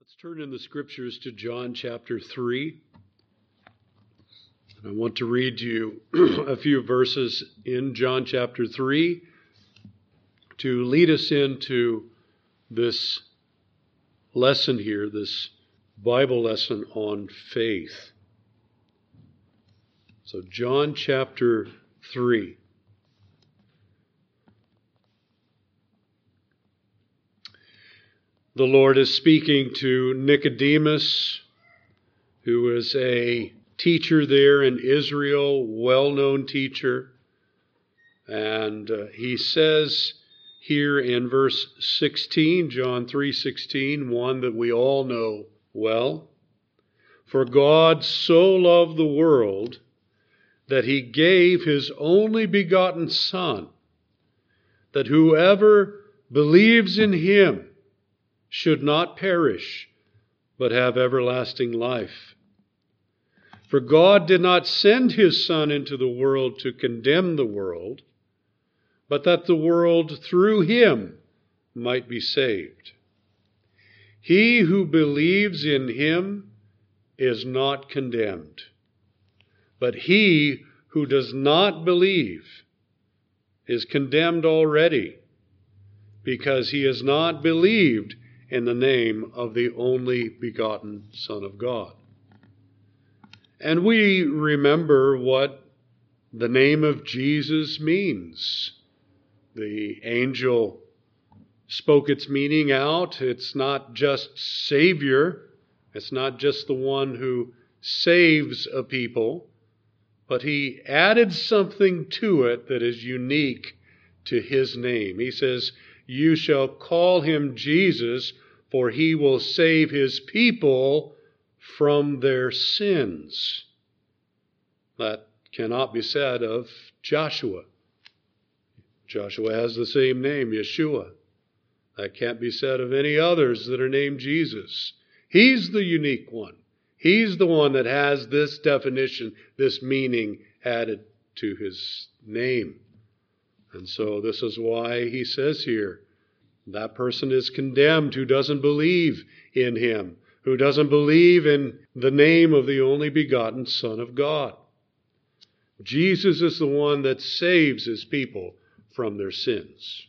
Let's turn in the scriptures to John chapter 3. And I want to read to you a few verses in John chapter 3 to lead us into this lesson here, this Bible lesson on faith. So John chapter 3. The Lord is speaking to Nicodemus, who is a teacher there in Israel, well-known teacher. And he says here in verse 16, John 3:16, one that we all know well, "For God so loved the world that he gave his only begotten Son, that whoever believes in him should not perish, but have everlasting life. For God did not send his Son into the world to condemn the world, but that the world through him might be saved. He who believes in him is not condemned, but he who does not believe is condemned already, because he has not believed in the name of the only begotten Son of God." And we remember what the name of Jesus means. The angel spoke its meaning out. It's not just Savior. It's not just the one who saves a people, but he added something to it that is unique to his name. He says, "You shall call him Jesus, for he will save his people from their sins." That cannot be said of Joshua. Joshua has the same name, Yeshua. That can't be said of any others that are named Jesus. He's the unique one. He's the one that has this definition, this meaning added to his name. And so this is why he says here, that person is condemned who doesn't believe in him, who doesn't believe in the name of the only begotten Son of God. Jesus is the one that saves his people from their sins.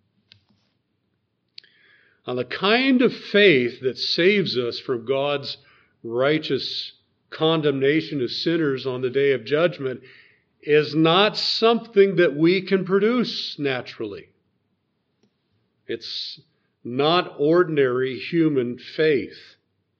Now, the kind of faith that saves us from God's righteous condemnation of sinners on the day of judgment is not something that we can produce naturally. It's not ordinary human faith.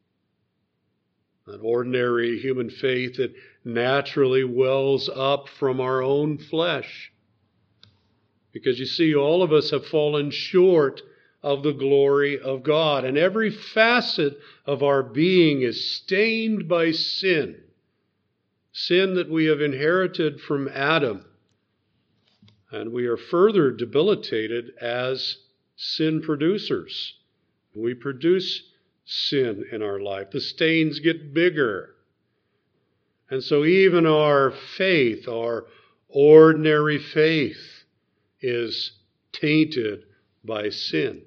An ordinary human faith that naturally wells up from our own flesh. Because you see, all of us have fallen short of the glory of God. And every facet of our being is stained by sin. Sin that we have inherited from Adam. And we are further debilitated as sin producers. We produce sin in our life. The stains get bigger. And so even our faith, our ordinary faith, is tainted by sin.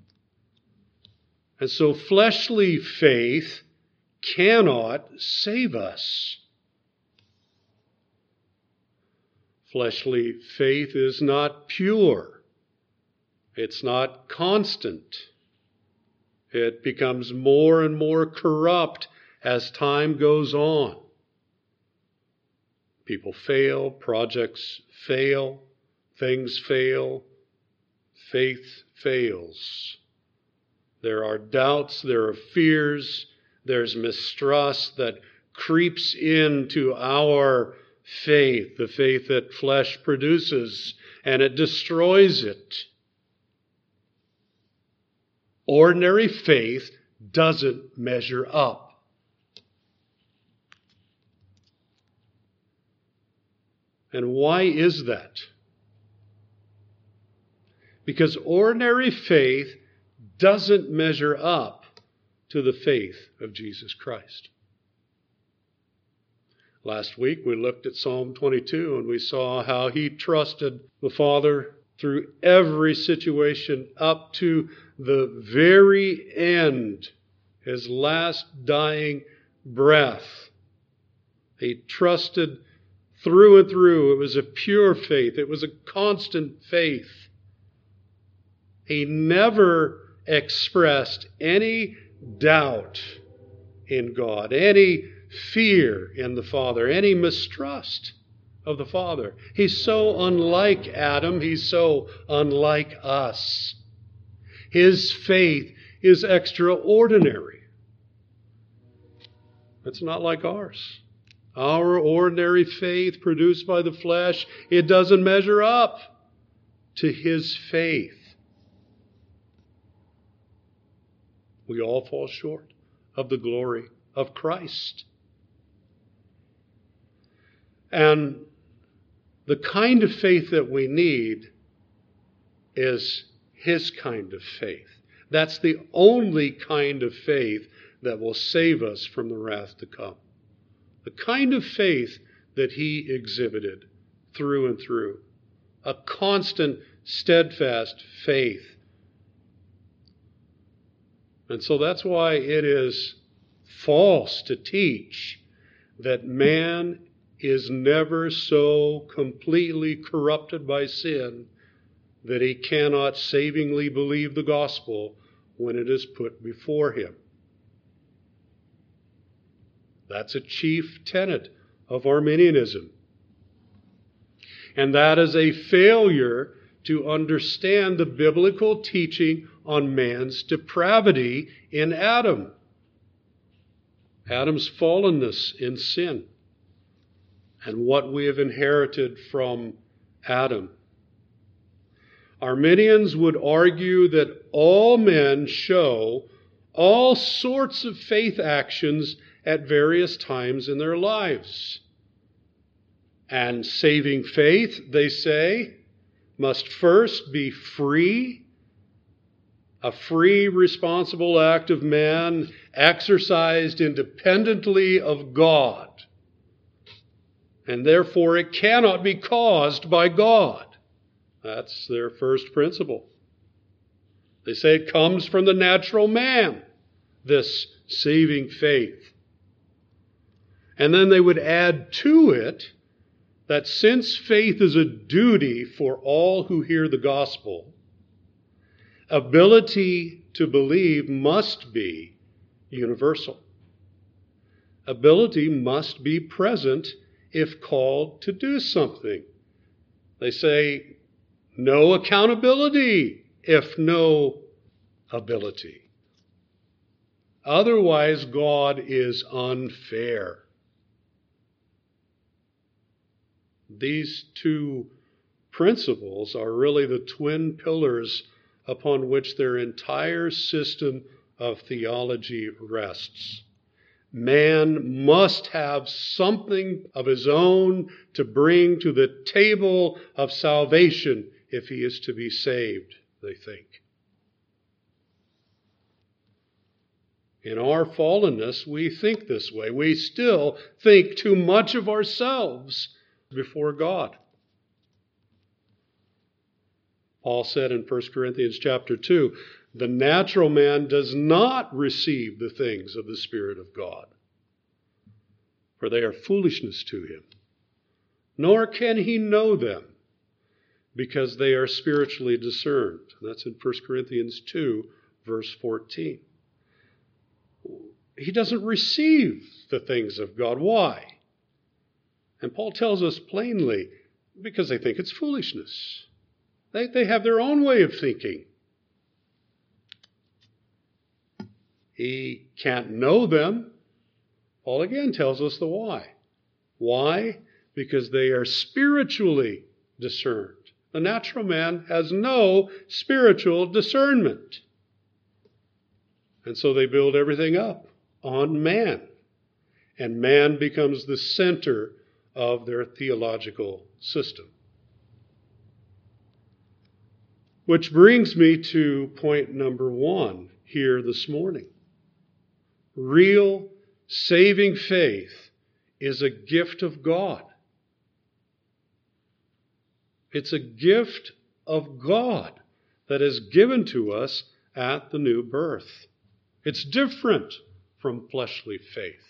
And so fleshly faith cannot save us. Fleshly faith is not pure. It's not constant. It becomes more and more corrupt as time goes on. People fail, projects fail, things fail, faith fails. There are doubts, there are fears, there's mistrust that creeps into our faith, the faith that flesh produces, and it destroys it. Ordinary faith doesn't measure up. And why is that? Because ordinary faith doesn't measure up to the faith of Jesus Christ. Last week we looked at Psalm 22 and we saw how he trusted the Father through every situation up to the very end his last dying breath. He trusted through and through. It was a pure faith. It was a constant faith. He never expressed any doubt in God, any fear in the Father, any mistrust of the Father. He's so unlike Adam. He's so unlike us. His faith is extraordinary. It's not like ours. Our ordinary faith produced by the flesh, it doesn't measure up to his faith. We all fall short of the glory of Christ. And the kind of faith that we need is his kind of faith. That's the only kind of faith that will save us from the wrath to come. The kind of faith that he exhibited through and through. A constant, steadfast faith. And so that's why it is false to teach that man is never so completely corrupted by sin that he cannot savingly believe the gospel when it is put before him. That's a chief tenet of Arminianism. And that is a failure to understand the biblical teaching on man's depravity in Adam. Adam's fallenness in sin and what we have inherited from Adam. Arminians would argue that all men show all sorts of faith actions at various times in their lives. And saving faith, they say, must first be free, a free, responsible act of man exercised independently of God. And therefore it cannot be caused by God. That's their first principle. They say it comes from the natural man, this saving faith. And then they would add to it that since faith is a duty for all who hear the gospel, ability to believe must be universal. Ability must be present if called to do something. They say no accountability if no ability. Otherwise, God is unfair. These two principles are really the twin pillars upon which their entire system of theology rests. Man must have something of his own to bring to the table of salvation if he is to be saved, they think. In our fallenness, we think this way. We still think too much of ourselves before God. Paul said in 1 Corinthians chapter 2, the natural man does not receive the things of the Spirit of God, for they are foolishness to him. Nor can he know them, because they are spiritually discerned. That's in 1 Corinthians 2, verse 14. He doesn't receive the things of God. Why? And Paul tells us plainly, because they think it's foolishness. They have their own way of thinking. He can't know them. Paul again tells us the why. Why? Because they are spiritually discerned. The natural man has no spiritual discernment. And so they build everything up on man. And man becomes the center of their theological system. Which brings me to point number 1 here this morning. Real saving faith is a gift of God. It's a gift of God that is given to us at the new birth. It's different from fleshly faith.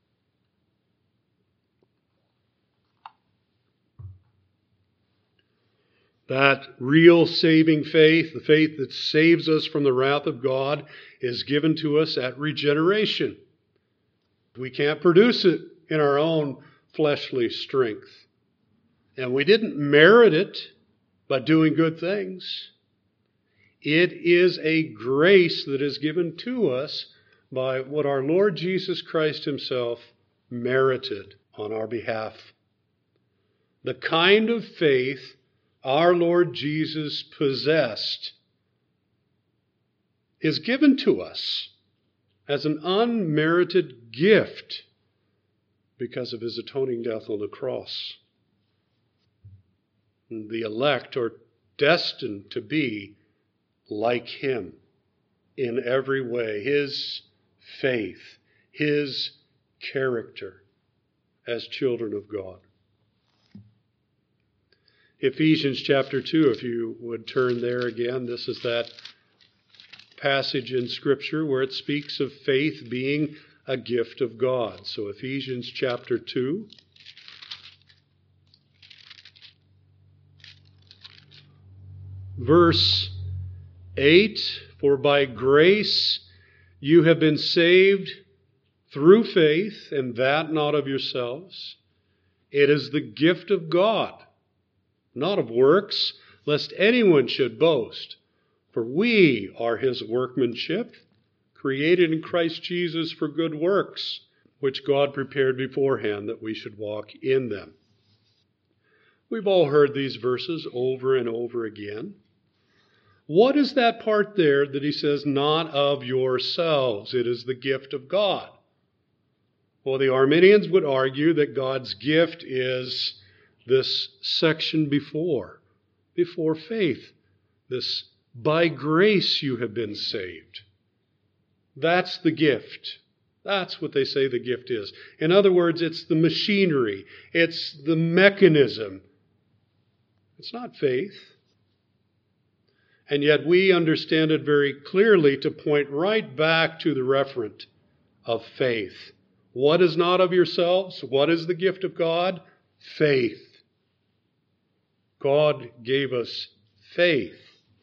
That real saving faith, the faith that saves us from the wrath of God, is given to us at regeneration. We can't produce it in our own fleshly strength. And we didn't merit it by doing good things. It is a grace that is given to us by what our Lord Jesus Christ himself merited on our behalf. The kind of faith our Lord Jesus possessed is given to us as an unmerited gift because of his atoning death on the cross. And the elect are destined to be like him in every way. His faith, his character as children of God. Ephesians chapter 2, if you would turn there again. This is that passage in Scripture where it speaks of faith being a gift of God. So Ephesians chapter 2. Verse 8, for by grace you have been saved through faith, and that not of yourselves. It is the gift of God, not of works, lest anyone should boast. For we are his workmanship, created in Christ Jesus for good works, which God prepared beforehand that we should walk in them. We've all heard these verses over and over again. What is that part there that he says, not of yourselves? It is the gift of God. Well, the Arminians would argue that God's gift is this section before faith. This, by grace you have been saved. That's the gift. That's what they say the gift is. In other words, it's the machinery. It's the mechanism. It's not faith. And yet we understand it very clearly to point right back to the referent of faith. What is not of yourselves? What is the gift of God? Faith. God gave us faith.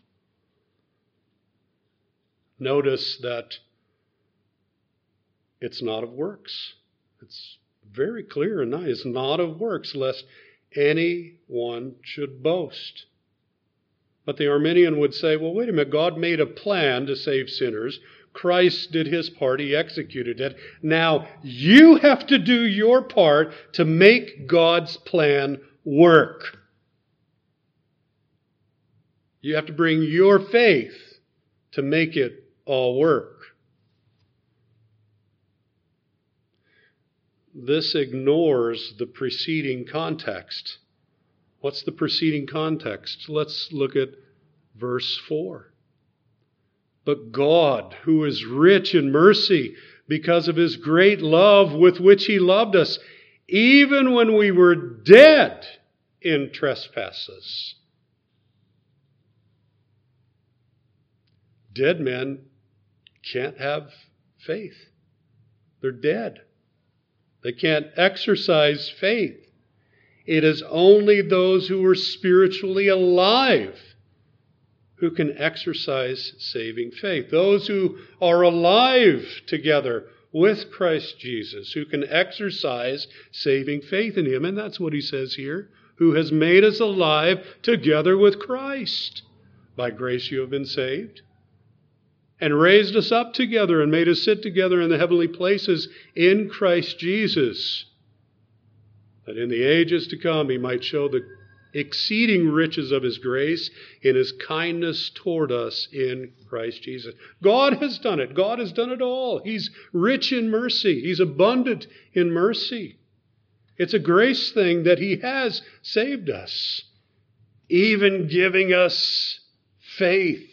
Notice that it's not of works. It's very clear and nice. It's not of works, lest anyone should boast. But the Arminian would say, well, wait a minute, God made a plan to save sinners. Christ did his part, he executed it. Now you have to do your part to make God's plan work. You have to bring your faith to make it all work. This ignores the preceding context. What's the preceding context? Let's look at verse 4. But God, who is rich in mercy, because of his great love with which he loved us, even when we were dead in trespasses. Dead men can't have faith. They're dead. They can't exercise faith. It is only those who are spiritually alive who can exercise saving faith. Those who are alive together with Christ Jesus, who can exercise saving faith in him. And that's what he says here, who has made us alive together with Christ. By grace you have been saved, and raised us up together and made us sit together in the heavenly places in Christ Jesus, that in the ages to come he might show the exceeding riches of his grace in his kindness toward us in Christ Jesus. God has done it. God has done it all. He's rich in mercy. He's abundant in mercy. It's a grace thing that he has saved us, even giving us faith.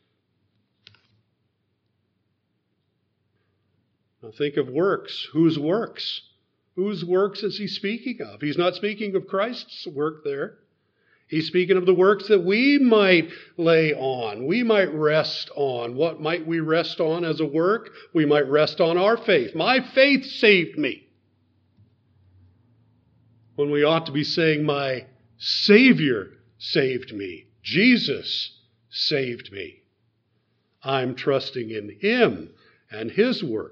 Now think of works. Whose works? Whose works is he speaking of? He's not speaking of Christ's work there. He's speaking of the works that we might lay on, we might rest on. What might we rest on as a work? We might rest on our faith. My faith saved me. When we ought to be saying, my Savior saved me. Jesus saved me. I'm trusting in Him and His work.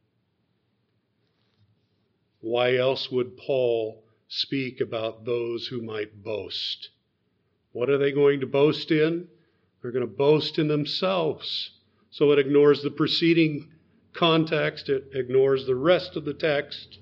Why else would Paul speak about those who might boast? What are they going to boast in? They're going to boast in themselves. So it ignores the preceding context. It ignores the rest of the text.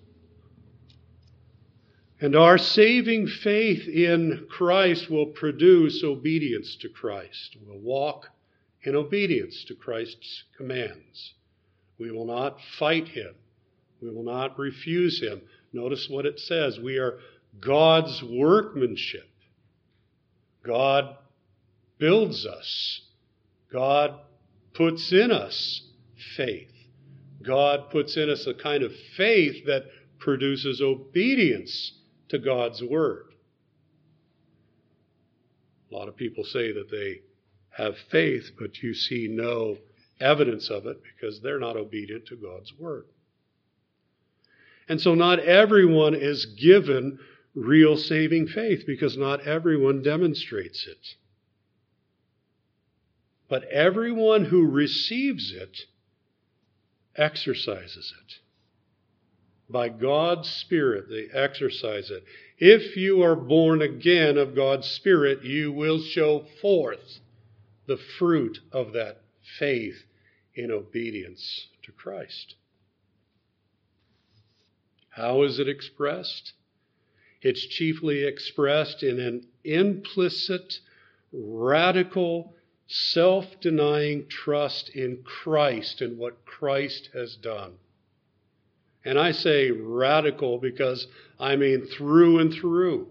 And our saving faith in Christ will produce obedience to Christ. We'll walk in obedience to Christ's commands. We will not fight Him. We will not refuse Him. Notice what it says. We are God's workmanship. God builds us. God puts in us faith. God puts in us a kind of faith that produces obedience to God's word. A lot of people say that they have faith, but you see no evidence of it because they're not obedient to God's word. And so not everyone is given real saving faith because not everyone demonstrates it. But everyone who receives it exercises it. By God's Spirit, they exercise it. If you are born again of God's Spirit, you will show forth the fruit of that faith in obedience to Christ. How is it expressed? It's chiefly expressed in an implicit, radical, self-denying trust in Christ and what Christ has done. And I say radical because I mean through and through.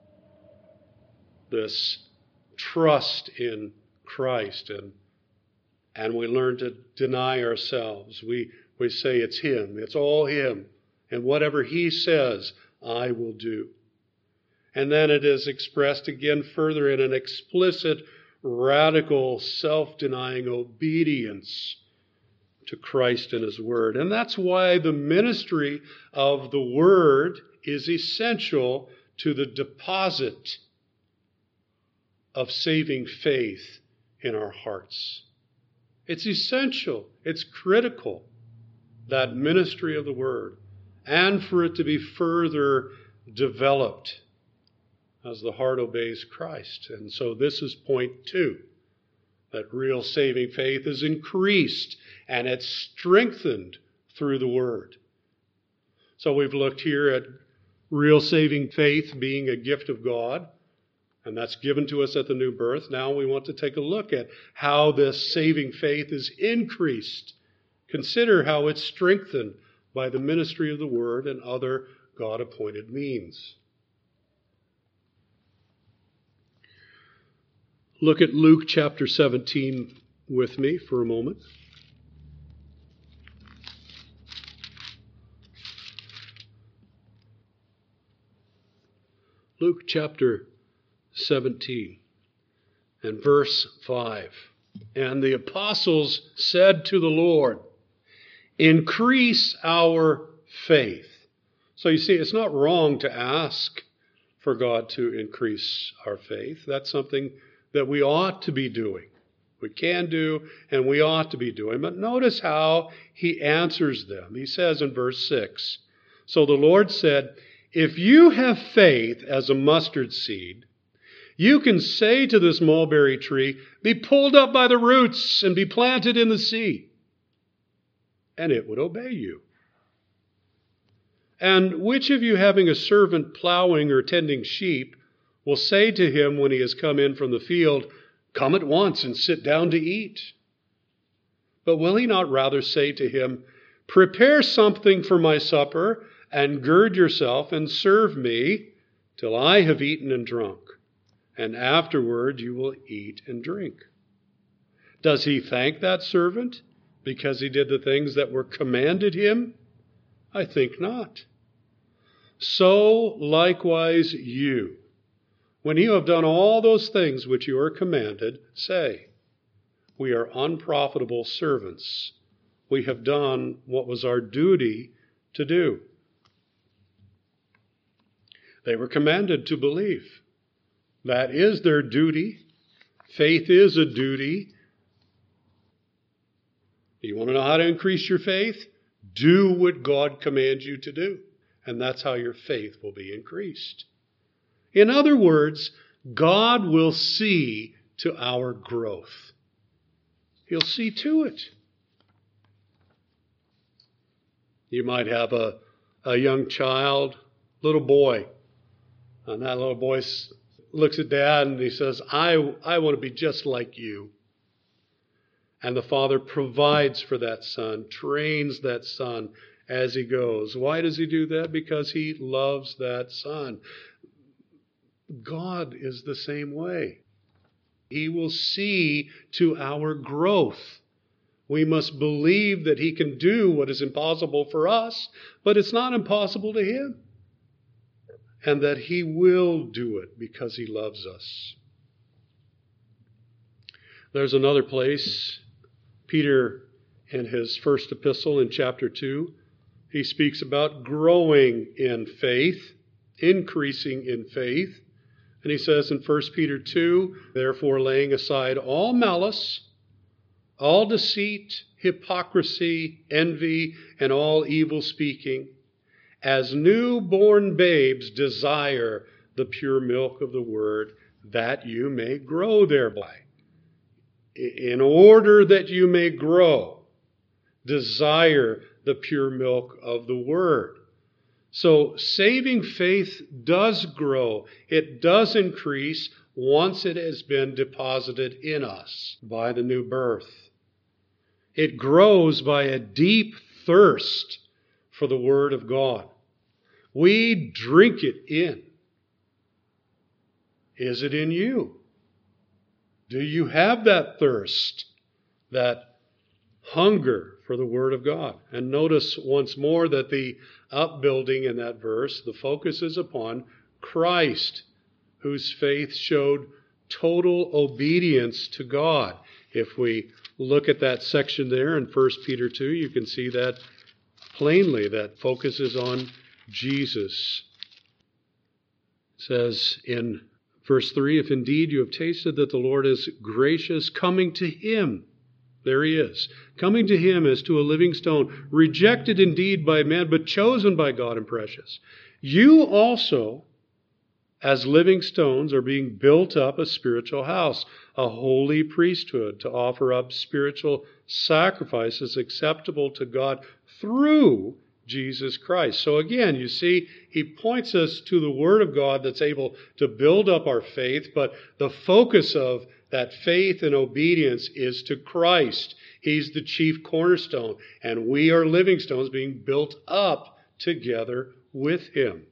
This trust in Christ. And we learn to deny ourselves. We say it's Him. It's all Him. And whatever He says, I will do. And then it is expressed again further in an explicit, radical, self-denying obedience to Christ and His Word. And that's why the ministry of the Word is essential to the deposit of saving faith in our hearts. It's essential. It's critical, that ministry of the Word, and for it to be further developed as the heart obeys Christ. And so this is point 2, that real saving faith is increased and it's strengthened through the Word. So we've looked here at real saving faith being a gift of God, and that's given to us at the new birth. Now we want to take a look at how this saving faith is increased. Consider how it's strengthened by the ministry of the Word and other God-appointed means. Look at Luke chapter 17 with me for a moment. Luke chapter 17 and verse 5. And the apostles said to the Lord, increase our faith. So you see, it's not wrong to ask for God to increase our faith. That's something that we ought to be doing. We can do and we ought to be doing. But notice how He answers them. He says in verse 6, so the Lord said, if you have faith as a mustard seed, you can say to this mulberry tree, be pulled up by the roots and be planted in the sea, and it would obey you. And which of you, having a servant plowing or tending sheep, will say to him when he has come in from the field, come at once and sit down to eat? But will he not rather say to him, prepare something for my supper, and gird yourself and serve me till I have eaten and drunk, and afterward you will eat and drink? Does he thank that servant because he did the things that were commanded him? I think not. So likewise you, When you have done all those things which you are commanded, say, we are unprofitable servants. We have done what was our duty to do. They were commanded to believe. That is their duty. Faith is a duty. You want to know how to increase your faith? Do what God commands you to do. And that's how your faith will be increased. In other words, God will see to our growth. He'll see to it. You might have a young child, little boy, and that little boy looks at Dad and he says, I want to be just like you. And the father provides for that son, trains that son as he goes. Why does he do that? Because he loves that son. God is the same way. He will see to our growth. We must believe that he can do what is impossible for us, but it's not impossible to him. And that he will do it because he loves us. There's another place, Peter in his first epistle in chapter 2, he speaks about growing in faith, increasing in faith. And he says in 1 Peter 2, therefore laying aside all malice, all deceit, hypocrisy, envy, and all evil speaking, as newborn babes desire the pure milk of the word, that you may grow thereby. In order that you may grow, desire the pure milk of the word. So saving faith does grow. It does increase once it has been deposited in us by the new birth. It grows by a deep thirst for the Word of God. We drink it in. Is it in you? Do you have that thirst, that hunger for the Word of God? And notice once more that the upbuilding in that verse, the focus is upon Christ, whose faith showed total obedience to God. If we look at that section there in 1 Peter 2, you can see that plainly. That focuses on Jesus. It says in verse 3, if indeed you have tasted that the Lord is gracious, coming to him, there he is, coming to him as to a living stone, rejected indeed by man, but chosen by God and precious. You also, as living stones, are being built up a spiritual house, a holy priesthood, to offer up spiritual sacrifices acceptable to God through Jesus Christ. So again, you see, he points us to the Word of God that's able to build up our faith, but the focus of that faith and obedience is to Christ. He's the chief cornerstone, and we are living stones being built up together with him.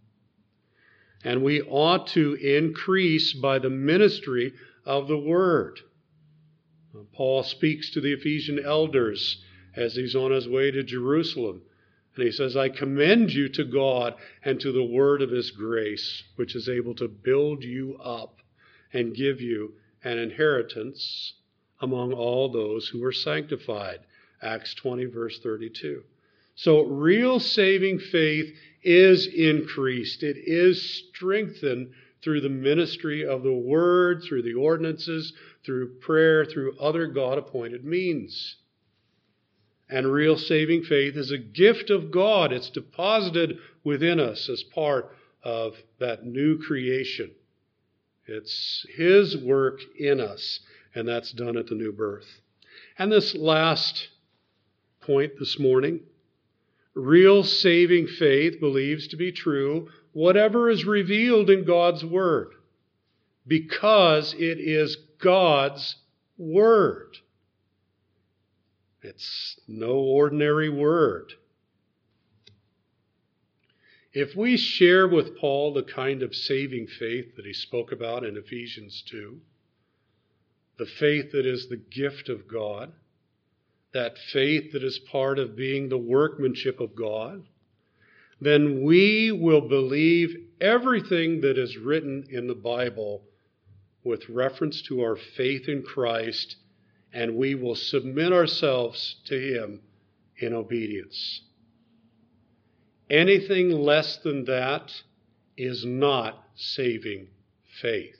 And we ought to increase by the ministry of the Word. Paul speaks to the Ephesian elders as he's on his way to Jerusalem. And he says, I commend you to God and to the word of his grace, which is able to build you up and give you an inheritance among all those who are sanctified. Acts 20, verse 32. So real saving faith is increased. It is strengthened through the ministry of the word, through the ordinances, through prayer, through other God-appointed means. And real saving faith is a gift of God. It's deposited within us as part of that new creation. It's his work in us, and that's done at the new birth. And this last point this morning, real saving faith believes to be true whatever is revealed in God's Word, because it is God's Word. It's no ordinary word. If we share with Paul the kind of saving faith that he spoke about in Ephesians 2, the faith that is the gift of God, that faith that is part of being the workmanship of God, then we will believe everything that is written in the Bible with reference to our faith in Christ, and we will submit ourselves to Him in obedience. Anything less than that is not saving faith.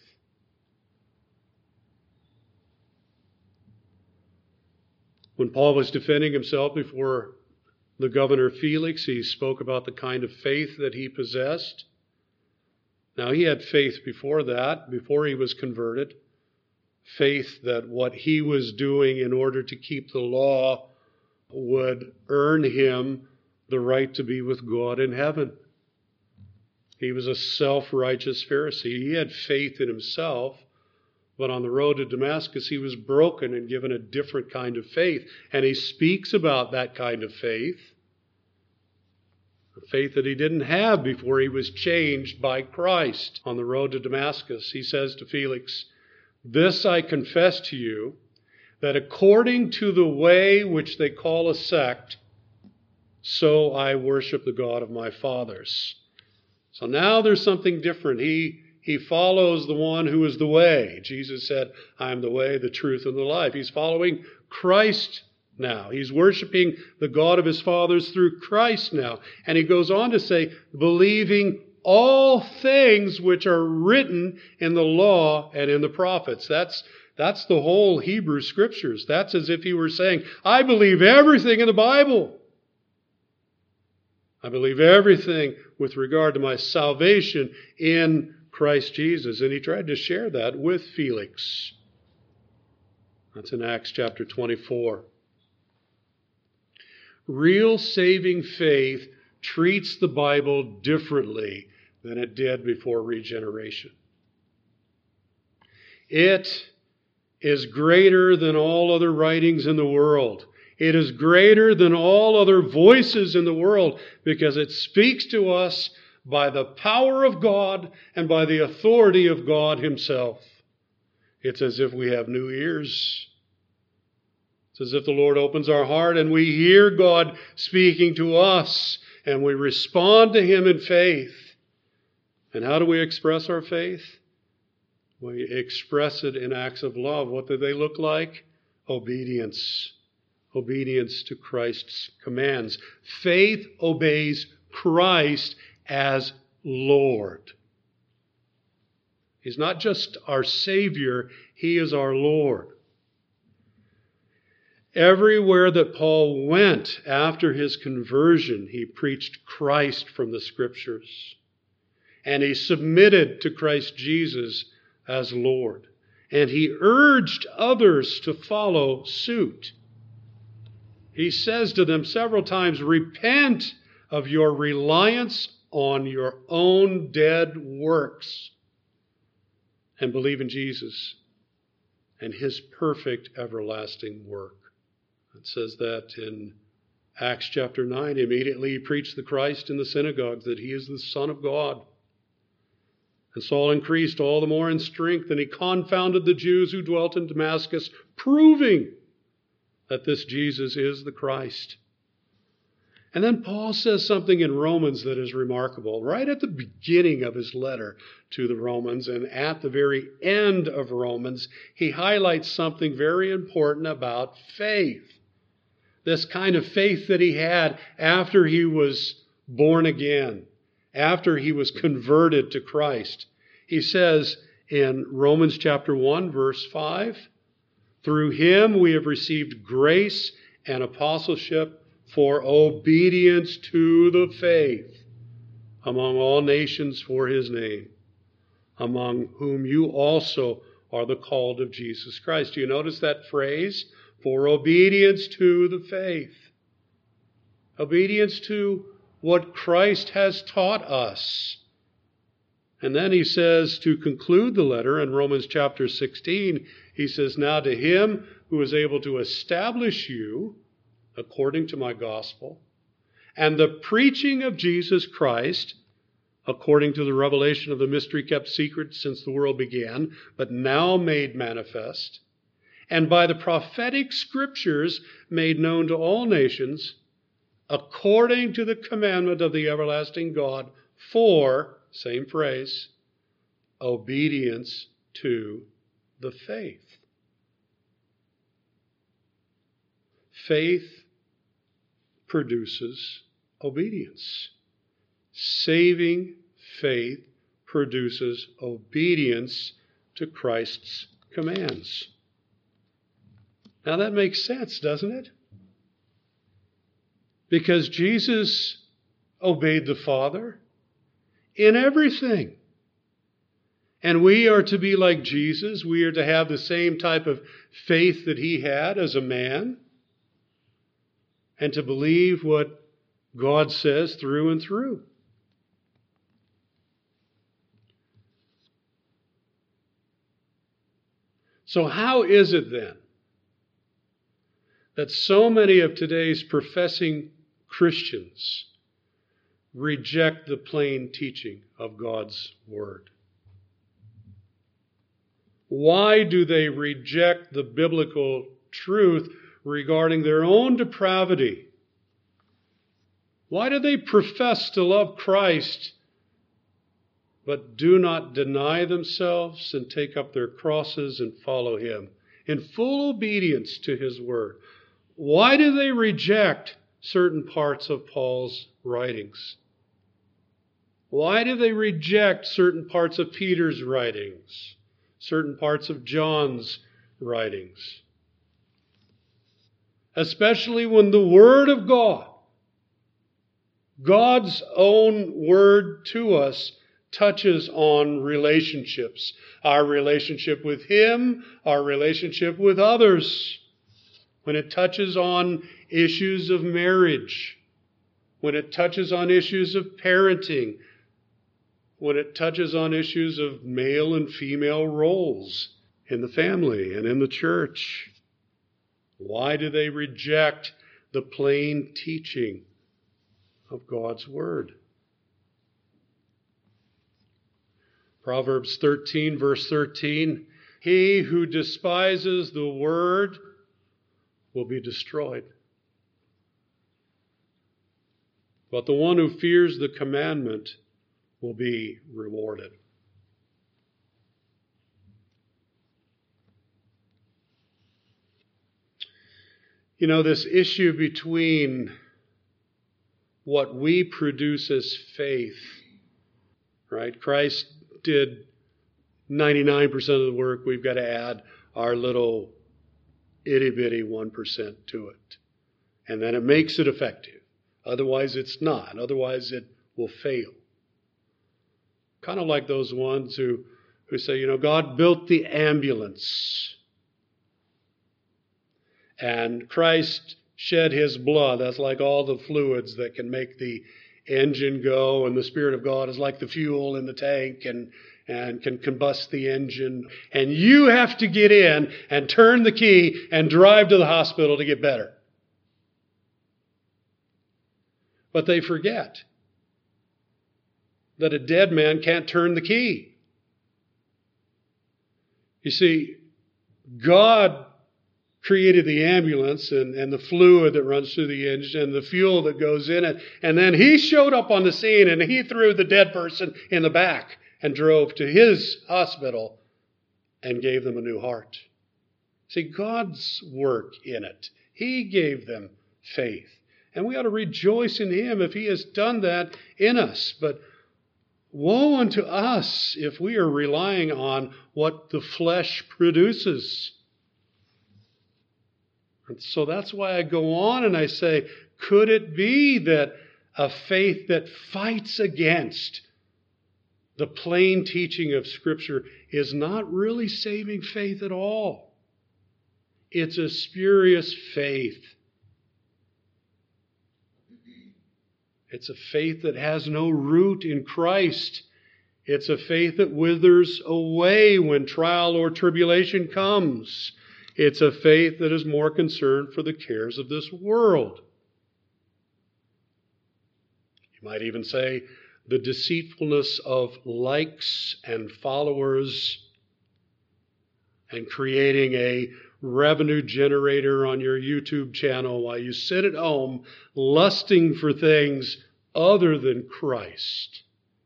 When Paul was defending himself before the governor Felix, he spoke about the kind of faith that he possessed. Now, he had faith before that, before he was converted. Faith that what he was doing in order to keep the law would earn him the right to be with God in heaven. He was a self-righteous Pharisee. He had faith in himself, but on the road to Damascus, he was broken and given a different kind of faith. And he speaks about that kind of faith, a faith that he didn't have before he was changed by Christ. On the road to Damascus, he says to Felix, "This I confess to you, that according to the way which they call a sect, so I worship the God of my fathers." So now there's something different. He follows the one who is the way. Jesus said, "I am the way, the truth, and the life." He's following Christ now. He's worshiping the God of his fathers through Christ now. And he goes on to say, believing all things which are written in the law and in the prophets. That's the whole Hebrew Scriptures. That's as if he were saying, I believe everything in the Bible. I believe everything with regard to my salvation in Christ Jesus. And he tried to share that with Felix. That's in Acts chapter 24. Real saving faith treats the Bible differently than it did before regeneration. It is greater than all other writings in the world. It is greater than all other voices in the world because it speaks to us by the power of God and by the authority of God Himself. It's as if we have new ears. It's as if the Lord opens our heart and we hear God speaking to us and we respond to Him in faith. And how do we express our faith? We express it in acts of love. What do they look like? Obedience. Obedience to Christ's commands. Faith obeys Christ as Lord. He's not just our Savior, He is our Lord. Everywhere that Paul went after his conversion, he preached Christ from the Scriptures. And he submitted to Christ Jesus as Lord. And he urged others to follow suit. He says to them several times, repent of your reliance on your own dead works and believe in Jesus and His perfect everlasting work. It says that in Acts chapter 9. Immediately he preached the Christ in the synagogues, that He is the Son of God. And Saul increased all the more in strength, and he confounded the Jews who dwelt in Damascus, proving that this Jesus is the Christ. And then Paul says something in Romans that is remarkable. Right at the beginning of his letter to the Romans and at the very end of Romans, he highlights something very important about faith. This kind of faith that he had after he was born again, after he was converted to Christ. He says in Romans chapter 1, verse 5, through Him we have received grace and apostleship for obedience to the faith among all nations for His name, among whom you also are the called of Jesus Christ. Do you notice that phrase? For obedience to the faith. Obedience to what Christ has taught us. And then he says, to conclude the letter in Romans chapter 16, he says, now to Him who is able to establish you according to my gospel, and the preaching of Jesus Christ, according to the revelation of the mystery kept secret since the world began, but now made manifest, and by the prophetic scriptures made known to all nations, according to the commandment of the everlasting God, for, same phrase, obedience to the faith. Faith produces obedience. Saving faith produces obedience to Christ's commands. Now that makes sense, doesn't it? Because Jesus obeyed the Father in everything. And we are to be like Jesus. We are to have the same type of faith that he had as a man, and to believe what God says through and through. So how is it then that so many of today's professing Christians reject the plain teaching of God's Word? Why do they reject the biblical truth regarding their own depravity? Why do they profess to love Christ but do not deny themselves and take up their crosses and follow him in full obedience to his word? Why do they reject certain parts of Paul's writings? Why do they reject certain parts of Peter's writings, certain parts of John's writings? Especially when the Word of God, God's own word to us, touches on relationships. Our relationship with him, our relationship with others. When it touches on issues of marriage, when it touches on issues of parenting, when it touches on issues of male and female roles in the family and in the church. Why do they reject the plain teaching of God's Word? Proverbs 13, verse 13, he who despises the Word will be destroyed, but the one who fears the commandment will be rewarded. You know, this issue between what we produce as faith, right? Christ did 99% of the work. We've got to add our little itty-bitty 1% to it. And then it makes it effective. Otherwise, it's not. Otherwise, it will fail. Kind of like those ones who say, you know, God built the ambulance. And Christ shed his blood. That's like all the fluids that can make the engine go. And the Spirit of God is like the fuel in the tank and can combust the engine. And you have to get in and turn the key and drive to the hospital to get better. But they forget that a dead man can't turn the key. You see, God created the ambulance and the fluid that runs through the engine and the fuel that goes in it. And then he showed up on the scene and he threw the dead person in the back and drove to his hospital and gave them a new heart. See, God's work in it. He gave them faith. And we ought to rejoice in him if he has done that in us. But woe unto us if we are relying on what the flesh produces. And so that's why I go on and I say, could it be that a faith that fights against the plain teaching of Scripture is not really saving faith at all? It's a spurious faith. It's a faith that has no root in Christ. It's a faith that withers away when trial or tribulation comes. It's a faith that is more concerned for the cares of this world. You might even say the deceitfulness of likes and followers and creating a revenue generator on your YouTube channel while you sit at home lusting for things other than Christ.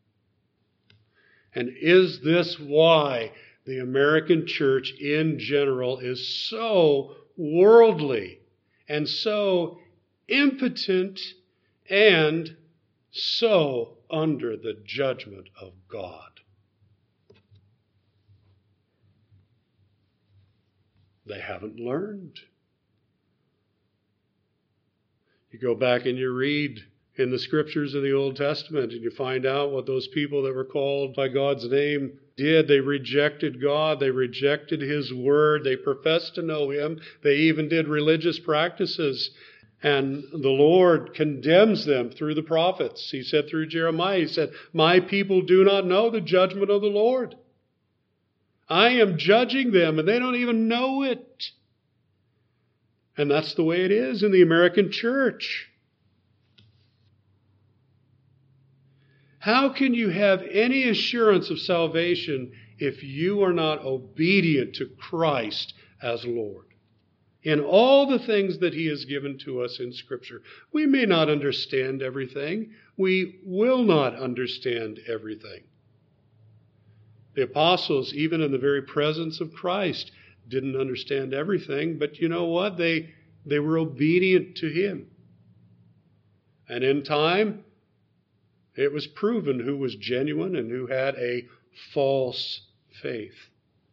And is this why the American church in general is so worldly and so impotent and so under the judgment of God? They haven't learned. You go back and you read in the scriptures of the Old Testament and you find out what those people that were called by God's name did. They rejected God. They rejected His word. They professed to know Him. They even did religious practices. And the Lord condemns them through the prophets. He said through Jeremiah, He said, "My people do not know the judgment of the Lord. I am judging them, and they don't even know it." And that's the way it is in the American church. How can you have any assurance of salvation if you are not obedient to Christ as Lord in all the things that He has given to us in Scripture? We may not understand everything. We will not understand everything. The apostles, even in the very presence of Christ, didn't understand everything, but you know what? They were obedient to Him. And in time, it was proven who was genuine and who had a false faith.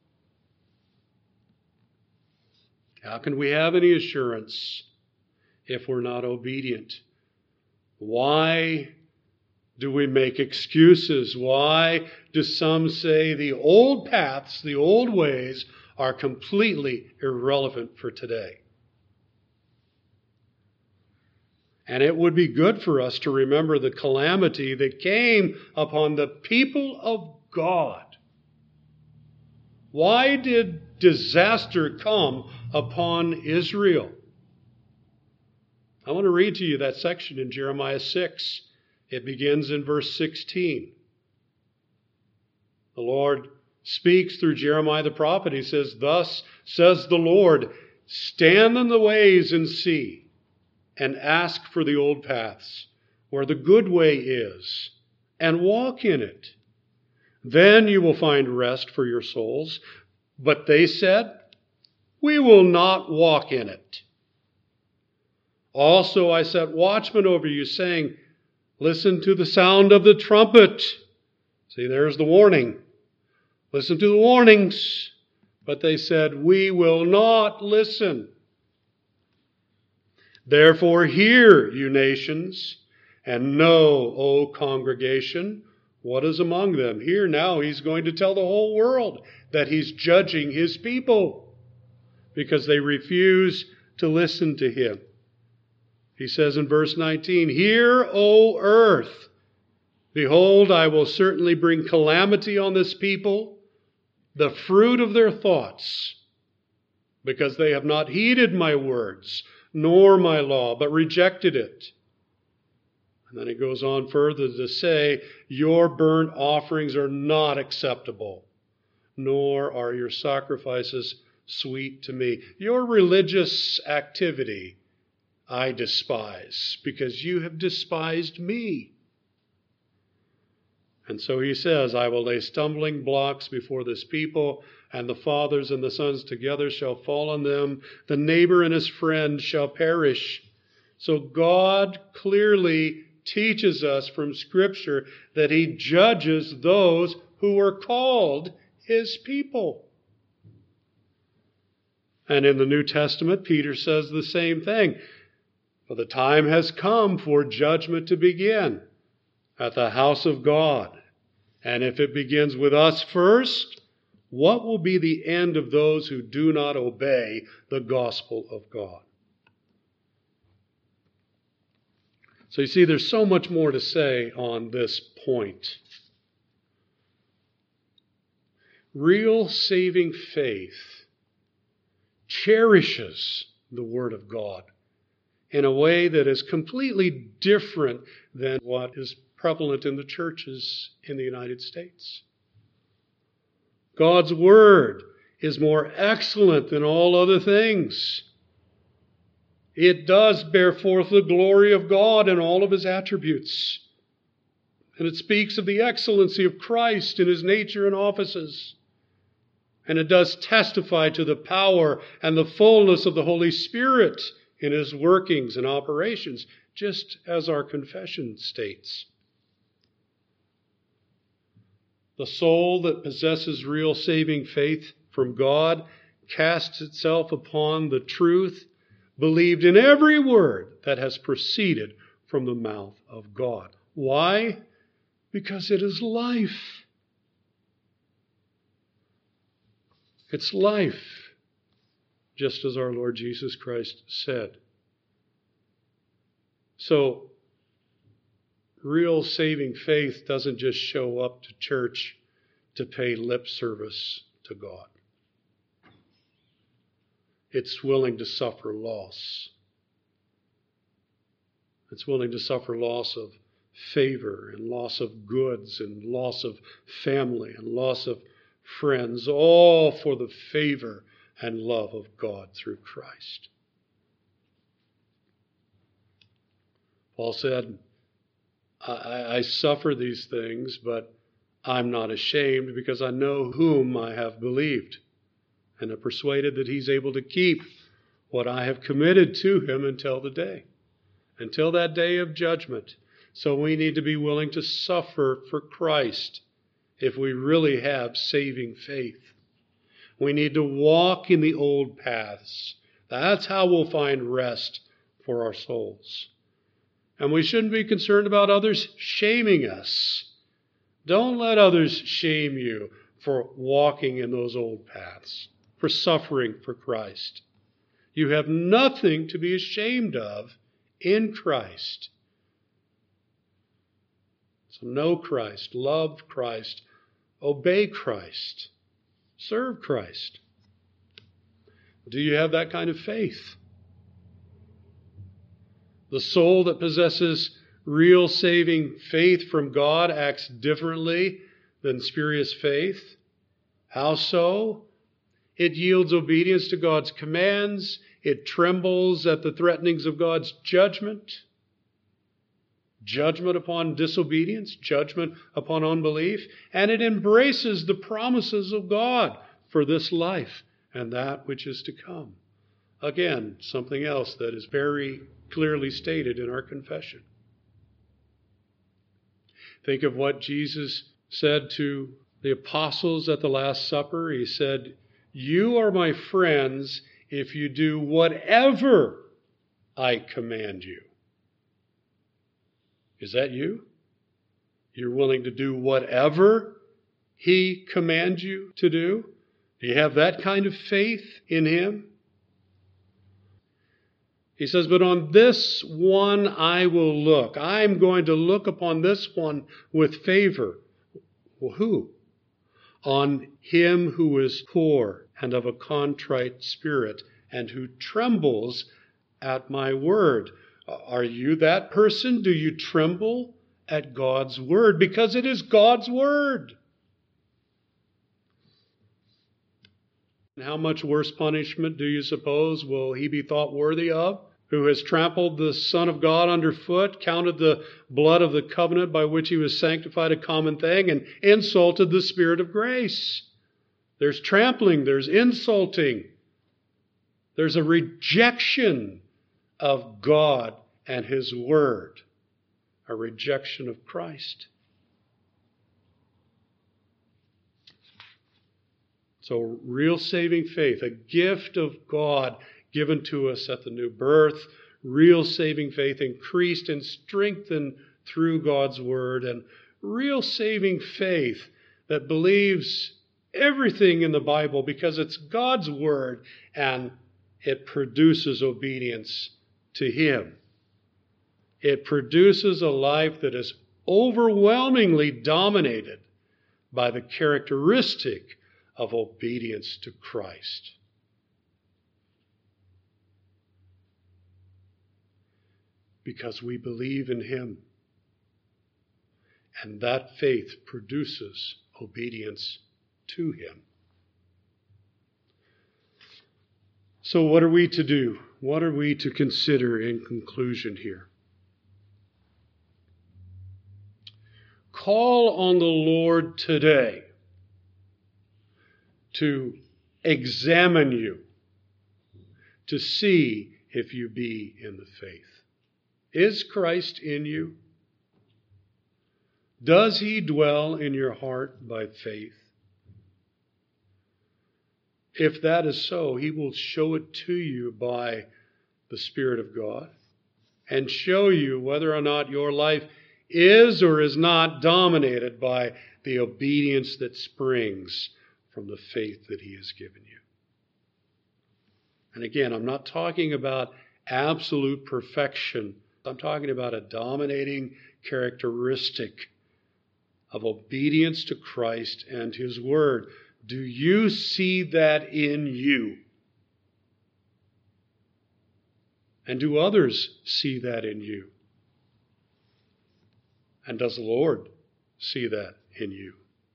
How can we have any assurance if we're not obedient? Why do we make excuses? Why do some say the old paths, the old ways, are completely irrelevant for today? And it would be good for us to remember the calamity that came upon the people of God. Why did disaster come upon Israel? I want to read to you that section in Jeremiah 6. It begins in verse 16. The Lord speaks through Jeremiah the prophet. He says, "Thus says the Lord, stand in the ways and see, and ask for the old paths, where the good way is, and walk in it. Then you will find rest for your souls." But they said, "We will not walk in it." "Also I set watchmen over you, saying, listen to the sound of the trumpet." See, there's the warning. Listen to the warnings. But they said, "We will not listen." "Therefore hear, you nations, and know, O congregation, what is among them." Here now He's going to tell the whole world that He's judging His people because they refuse to listen to Him. He says in verse 19, "Hear, O earth, behold, I will certainly bring calamity on this people, the fruit of their thoughts, because they have not heeded my words, nor my law, but rejected it." And then it goes on further to say, "Your burnt offerings are not acceptable, nor are your sacrifices sweet to me." Your religious activity I despise, because you have despised me. And so He says, "I will lay stumbling blocks before this people, and the fathers and the sons together shall fall on them. The neighbor and his friend shall perish." So God clearly teaches us from Scripture that He judges those who are called His people. And in the New Testament, Peter says the same thing. "For the time has come for judgment to begin at the house of God. And if it begins with us first, what will be the end of those who do not obey the gospel of God?" So you see, there's so much more to say on this point. Real saving faith cherishes the Word of God in a way that is completely different than what is prevalent in the churches in the United States. God's Word is more excellent than all other things. It does bear forth the glory of God and all of His attributes. And it speaks of the excellency of Christ in His nature and offices. And it does testify to the power and the fullness of the Holy Spirit in His workings and operations, just as our confession states. The soul that possesses real saving faith from God casts itself upon the truth, believed in every word that has proceeded from the mouth of God. Why? Because it is life. It's life, just as our Lord Jesus Christ said. So, real saving faith doesn't just show up to church to pay lip service to God. It's willing to suffer loss. It's willing to suffer loss of favor and loss of goods and loss of family and loss of friends, all for the favor and love of God through Christ. Paul said, I suffer these things, but I'm not ashamed because I know whom I have believed, and am persuaded that He's able to keep what I have committed to Him until that day of judgment. So we need to be willing to suffer for Christ if we really have saving faith. We need to walk in the old paths. That's how we'll find rest for our souls. And we shouldn't be concerned about others shaming us. Don't let others shame you for walking in those old paths, for suffering for Christ. You have nothing to be ashamed of in Christ. So know Christ, love Christ, obey Christ, serve Christ. Do you have that kind of faith? The soul that possesses real saving faith from God acts differently than spurious faith. How so? It yields obedience to God's commands. It trembles at the threatenings of God's judgment. Judgment upon disobedience, judgment upon unbelief. And it embraces the promises of God for this life and that which is to come. Again, something else that is very clearly stated in our confession. Think of what Jesus said to the apostles at the Last Supper. He said, "You are my friends if you do whatever I command you." Is that you? You're willing to do whatever He commands you to do? Do you have that kind of faith in Him? He says, "But on this one I will look." I'm going to look upon this one with favor. Well, who? On him who is poor and of a contrite spirit, and who trembles at my word. Are you that person? Do you tremble at God's word? Because it is God's word. And how much worse punishment do you suppose will he be thought worthy of, who has trampled the Son of God underfoot, counted the blood of the covenant by which he was sanctified a common thing, and insulted the Spirit of grace? There's trampling, there's insulting, there's a rejection of God and His Word, a rejection of Christ. So real saving faith, a gift of God given to us at the new birth, real saving faith increased and strengthened through God's Word, and real saving faith that believes everything in the Bible because it's God's Word and it produces obedience to Him. It produces a life that is overwhelmingly dominated by the characteristic of obedience to Christ. Because we believe in Him. And that faith produces obedience to Him. So what are we to do? What are we to consider in conclusion here? Call on the Lord today to examine you, to see if you be in the faith. Is Christ in you? Does he dwell in your heart by faith? If that is so, he will show it to you by the Spirit of God and show you whether or not your life is or is not dominated by the obedience that springs from the faith that he has given you. And again, I'm not talking about absolute perfection. I'm talking about a dominating characteristic of obedience to Christ and his word. Do you see that in you? And do others see that in you? And does the Lord see that in you?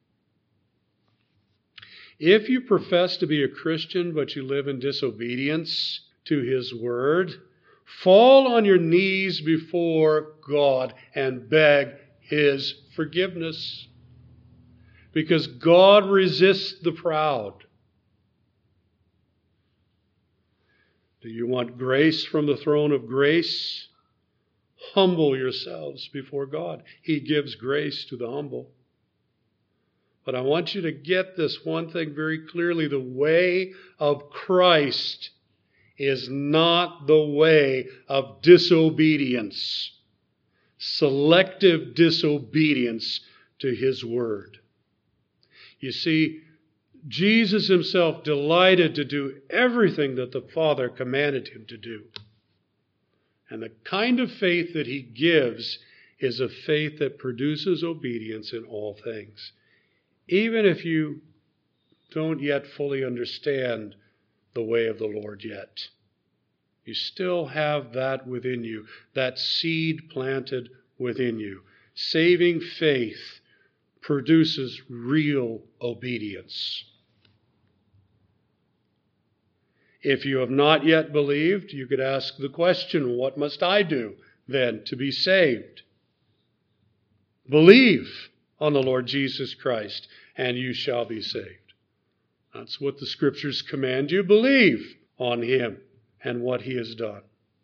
If you profess to be a Christian, but you live in disobedience to his word, fall on your knees before God and beg his forgiveness. Because God resists the proud. Do you want grace from the throne of grace? Humble yourselves before God. He gives grace to the humble. But I want you to get this one thing very clearly. The way of Christ is not the way of disobedience. Selective disobedience to his word. You see, Jesus himself delighted to do everything that the Father commanded him to do. And the kind of faith that he gives is a faith that produces obedience in all things. Even if you don't yet fully understand the way of the Lord yet, you still have that within you, that seed planted within you. Saving faith produces real obedience. If you have not yet believed, you could ask the question, what must I do then to be saved? Believe on the Lord Jesus Christ, and you shall be saved. That's what the Scriptures command you. Believe on him and what he has done.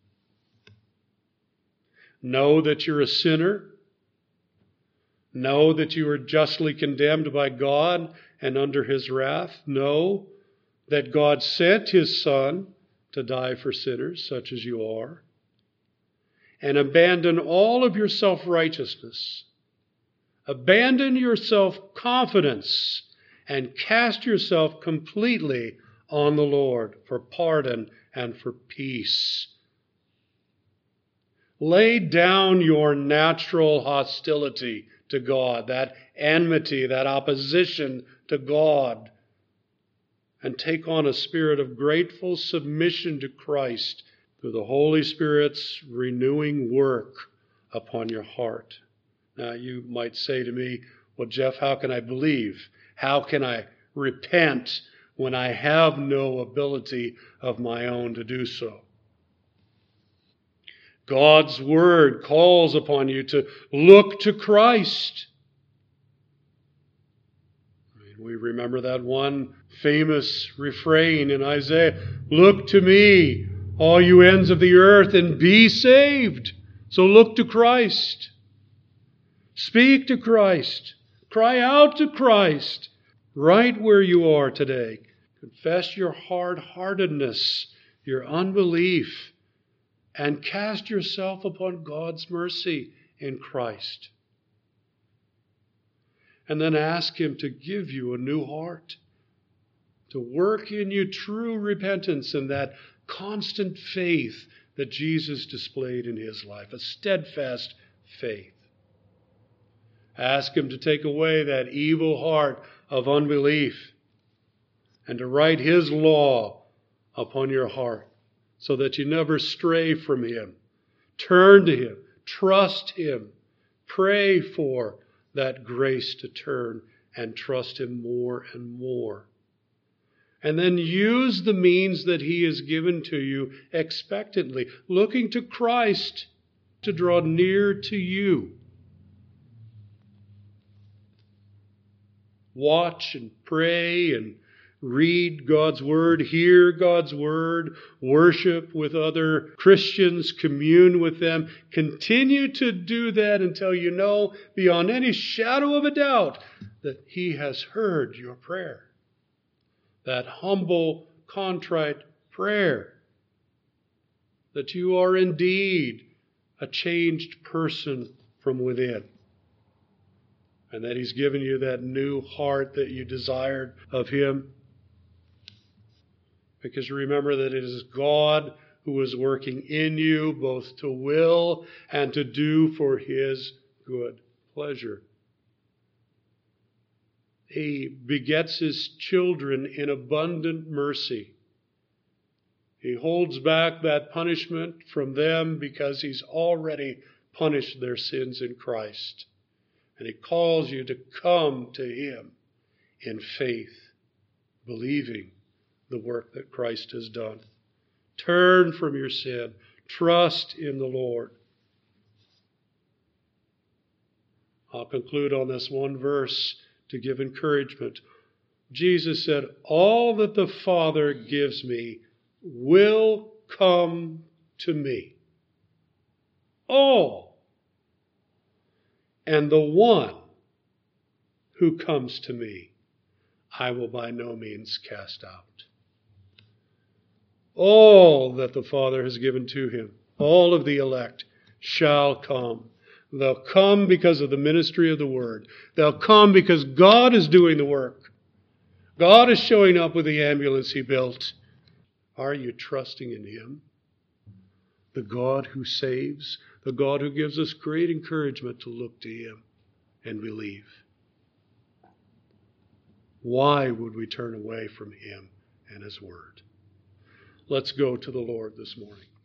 Know that you're a sinner. Know that you are justly condemned by God and under his wrath. Know that God sent his Son to die for sinners such as you are. And abandon all of your self-righteousness. Abandon your self-confidence and cast yourself completely on the Lord for pardon and for peace. Lay down your natural hostility to God, that enmity, that opposition to God, and take on a spirit of grateful submission to Christ through the Holy Spirit's renewing work upon your heart. Now you might say to me, well, Jeff, how can I believe? How can I repent when I have no ability of my own to do so? God's word calls upon you to look to Christ. We remember that one famous refrain in Isaiah, look to me, all you ends of the earth, and be saved. So look to Christ. Speak to Christ. Cry out to Christ right where you are today. Confess your hard-heartedness, your unbelief, and cast yourself upon God's mercy in Christ. And then ask him to give you a new heart, to work in you true repentance and that constant faith that Jesus displayed in his life, a steadfast faith. Ask him to take away that evil heart of unbelief and to write his law upon your heart so that you never stray from him. Turn to him. Trust him. Pray for that grace to turn and trust him more and more. And then use the means that He has given to you expectantly, looking to Christ to draw near to you. Watch and pray and read God's Word, hear God's Word, worship with other Christians, commune with them. Continue to do that until you know beyond any shadow of a doubt that He has heard your prayer. That humble, contrite prayer. That you are indeed a changed person from within. And that He's given you that new heart that you desired of Him. Because remember that it is God who is working in you both to will and to do for His good pleasure. He begets His children in abundant mercy. He holds back that punishment from them because He's already punished their sins in Christ. And He calls you to come to Him in faith, believing the work that Christ has done. Turn from your sin. Trust in the Lord. I'll conclude on this one verse to give encouragement. Jesus said, "All that the Father gives me will come to me." All. And the one who comes to me, I will by no means cast out. All that the Father has given to Him, all of the elect, shall come. They'll come because of the ministry of the Word. They'll come because God is doing the work. God is showing up with the ambulance He built. Are you trusting in Him? The God who saves, the God who gives us great encouragement to look to Him and believe. Why would we turn away from Him and His Word? Let's go to the Lord this morning.